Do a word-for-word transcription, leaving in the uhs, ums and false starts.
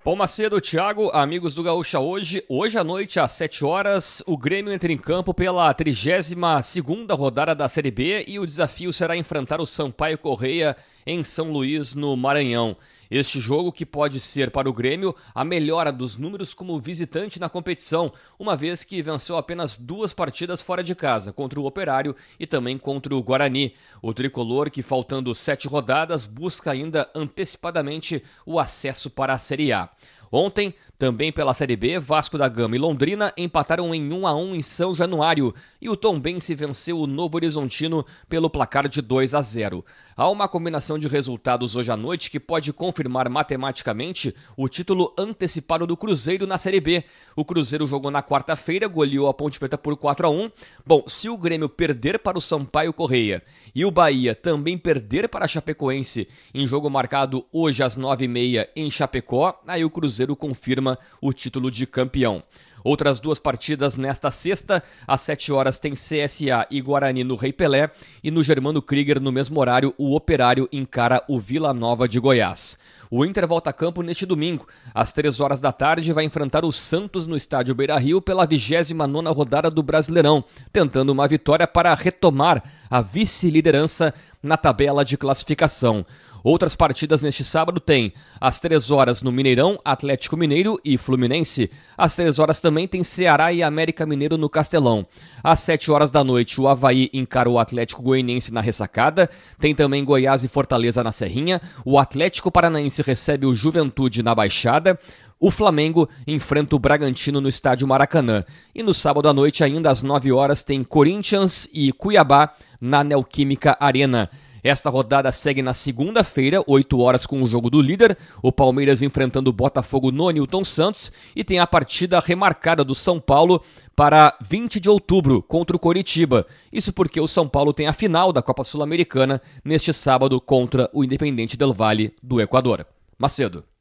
Bom, Macedo, Thiago, amigos do Gaúcha hoje, hoje à noite às sete horas, o Grêmio entra em campo pela trigésima segunda rodada da Série B e o desafio será enfrentar o Sampaio Corrêa em São Luís, no Maranhão. Este jogo que pode ser para o Grêmio a melhora dos números como visitante na competição, uma vez que venceu apenas duas partidas fora de casa, contra o Operário e também contra o Guarani. O tricolor, que faltando sete rodadas, busca ainda antecipadamente o acesso para a Série A. Ontem, também pela Série B, Vasco da Gama e Londrina empataram em um a um em São Januário e o Tombense venceu o Novo Horizontino pelo placar de dois a zero. Há uma combinação de resultados hoje à noite que pode confirmar matematicamente o título antecipado do Cruzeiro na Série B. O Cruzeiro jogou na quarta-feira, goleou a Ponte Preta por quatro a um. Bom, se o Grêmio perder para o Sampaio Corrêa e o Bahia também perder para a Chapecoense em jogo marcado hoje às nove e meia em Chapecó, aí o Cruzeiro confirma o título de campeão. Outras duas partidas nesta sexta, às sete horas tem C S A e Guarani no Rei Pelé e no Germano Krieger no mesmo horário o Operário encara o Vila Nova de Goiás. O Inter volta a campo neste domingo, às três horas da tarde vai enfrentar o Santos no estádio Beira-Rio pela vigésima nona rodada do Brasileirão, tentando uma vitória para retomar a vice-liderança na tabela de classificação. Outras partidas neste sábado tem, às três horas no Mineirão, Atlético Mineiro e Fluminense. Às três horas também tem Ceará e América Mineiro no Castelão. Às sete horas da noite, o Avaí encara o Atlético Goianiense na Ressacada. Tem também Goiás e Fortaleza na Serrinha. O Atlético Paranaense recebe o Juventude na Baixada. O Flamengo enfrenta o Bragantino no estádio Maracanã. E no sábado à noite, ainda às nove horas, tem Corinthians e Cuiabá na Neoquímica Arena. Esta rodada segue na segunda-feira, oito horas com o jogo do líder, o Palmeiras enfrentando o Botafogo no Newton Santos e tem a partida remarcada do São Paulo para vinte de outubro contra o Coritiba. Isso porque o São Paulo tem a final da Copa Sul-Americana neste sábado contra o Independiente del Valle do Equador. Macedo.